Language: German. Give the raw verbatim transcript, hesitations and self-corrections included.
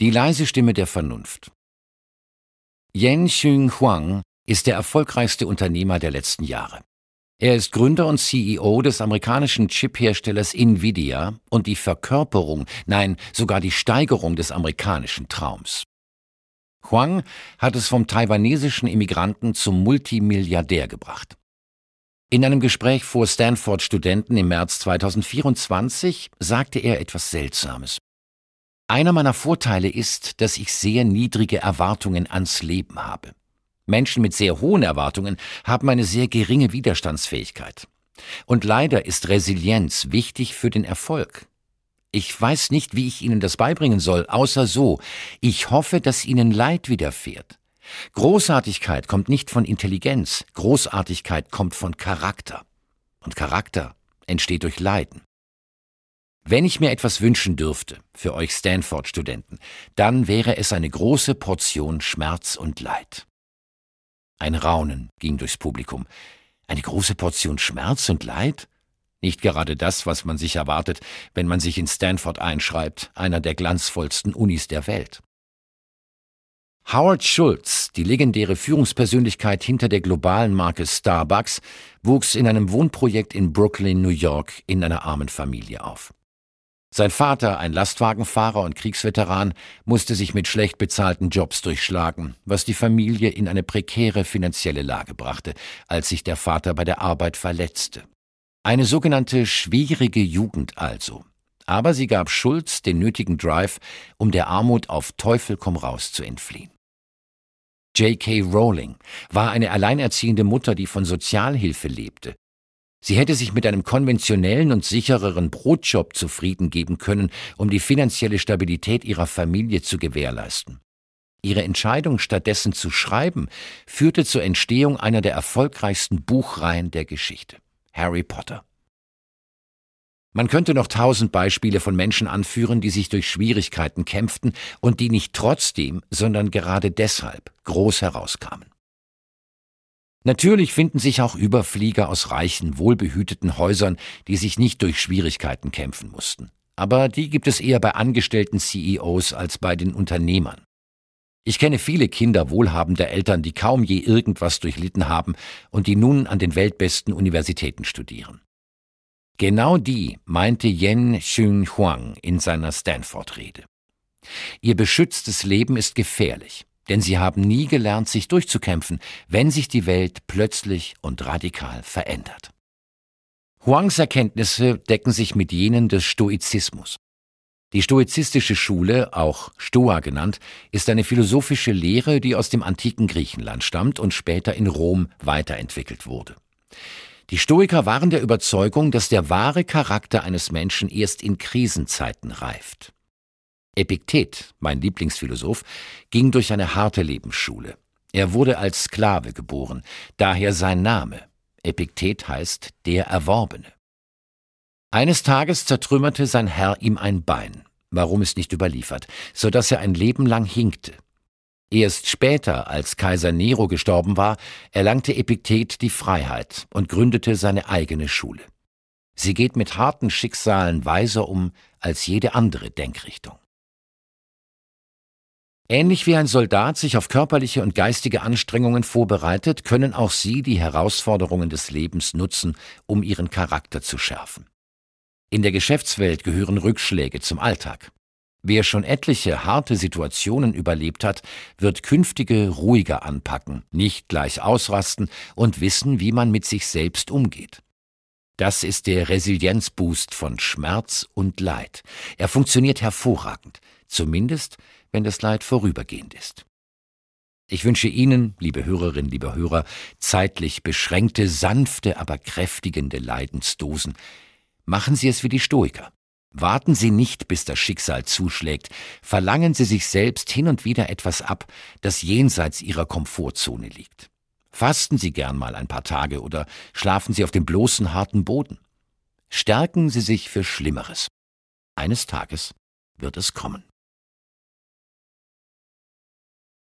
Die leise Stimme der Vernunft. Yen-Hsun Huang ist der erfolgreichste Unternehmer der letzten Jahre. Er ist Gründer und C E O des amerikanischen Chip-Herstellers Nvidia und die Verkörperung, nein, sogar die Steigerung des amerikanischen Traums. Huang hat es vom taiwanesischen Immigranten zum Multimilliardär gebracht. In einem Gespräch vor Stanford-Studenten im März zweitausendvierundzwanzig sagte er etwas Seltsames. Einer meiner Vorteile ist, dass ich sehr niedrige Erwartungen ans Leben habe. Menschen mit sehr hohen Erwartungen haben eine sehr geringe Widerstandsfähigkeit. Und leider ist Resilienz wichtig für den Erfolg. Ich weiß nicht, wie ich Ihnen das beibringen soll, außer so: Ich hoffe, dass Ihnen Leid widerfährt. Großartigkeit kommt nicht von Intelligenz, Großartigkeit kommt von Charakter. Und Charakter entsteht durch Leiden. Wenn ich mir etwas wünschen dürfte, für euch Stanford-Studenten, dann wäre es eine große Portion Schmerz und Leid. Ein Raunen ging durchs Publikum. Eine große Portion Schmerz und Leid? Nicht gerade das, was man sich erwartet, wenn man sich in Stanford einschreibt, einer der glanzvollsten Unis der Welt. Howard Schultz, die legendäre Führungspersönlichkeit hinter der globalen Marke Starbucks, wuchs in einem Wohnprojekt in Brooklyn, New York, in einer armen Familie auf. Sein Vater, ein Lastwagenfahrer und Kriegsveteran, musste sich mit schlecht bezahlten Jobs durchschlagen, was die Familie in eine prekäre finanzielle Lage brachte, als sich der Vater bei der Arbeit verletzte. Eine sogenannte schwierige Jugend also. Aber sie gab Schultz den nötigen Drive, um der Armut auf Teufel komm raus zu entfliehen. J K Rowling war eine alleinerziehende Mutter, die von Sozialhilfe lebte. Sie hätte sich mit einem konventionellen und sichereren Brotjob zufrieden geben können, um die finanzielle Stabilität ihrer Familie zu gewährleisten. Ihre Entscheidung, stattdessen zu schreiben, führte zur Entstehung einer der erfolgreichsten Buchreihen der Geschichte: Harry Potter. Man könnte noch tausend Beispiele von Menschen anführen, die sich durch Schwierigkeiten kämpften und die nicht trotzdem, sondern gerade deshalb groß herauskamen. Natürlich finden sich auch Überflieger aus reichen, wohlbehüteten Häusern, die sich nicht durch Schwierigkeiten kämpfen mussten. Aber die gibt es eher bei angestellten C E Os als bei den Unternehmern. Ich kenne viele Kinder wohlhabender Eltern, die kaum je irgendwas durchlitten haben und die nun an den weltbesten Universitäten studieren. Genau die meinte Yen-Hsun Huang in seiner Stanford-Rede. Ihr beschütztes Leben ist gefährlich, denn sie haben nie gelernt, sich durchzukämpfen, wenn sich die Welt plötzlich und radikal verändert. Huangs Erkenntnisse decken sich mit jenen des Stoizismus. Die stoizistische Schule, auch Stoa genannt, ist eine philosophische Lehre, die aus dem antiken Griechenland stammt und später in Rom weiterentwickelt wurde. Die Stoiker waren der Überzeugung, dass der wahre Charakter eines Menschen erst in Krisenzeiten reift. Epiktet, mein Lieblingsphilosoph, ging durch eine harte Lebensschule. Er wurde als Sklave geboren, daher sein Name. Epiktet heißt der Erworbene. Eines Tages zertrümmerte sein Herr ihm ein Bein, warum ist nicht überliefert, so dass er ein Leben lang hinkte. Erst später, als Kaiser Nero gestorben war, erlangte Epiktet die Freiheit und gründete seine eigene Schule. Sie geht mit harten Schicksalen weiser um als jede andere Denkrichtung. Ähnlich wie ein Soldat sich auf körperliche und geistige Anstrengungen vorbereitet, können auch Sie die Herausforderungen des Lebens nutzen, um Ihren Charakter zu schärfen. In der Geschäftswelt gehören Rückschläge zum Alltag. Wer schon etliche harte Situationen überlebt hat, wird künftige ruhiger anpacken, nicht gleich ausrasten und wissen, wie man mit sich selbst umgeht. Das ist der Resilienzboost von Schmerz und Leid. Er funktioniert hervorragend, zumindest wenn das Leid vorübergehend ist. Ich wünsche Ihnen, liebe Hörerinnen, liebe Hörer, zeitlich beschränkte, sanfte, aber kräftigende Leidensdosen. Machen Sie es wie die Stoiker. Warten Sie nicht, bis das Schicksal zuschlägt. Verlangen Sie sich selbst hin und wieder etwas ab, das jenseits Ihrer Komfortzone liegt. Fasten Sie gern mal ein paar Tage oder schlafen Sie auf dem bloßen, harten Boden. Stärken Sie sich für Schlimmeres. Eines Tages wird es kommen.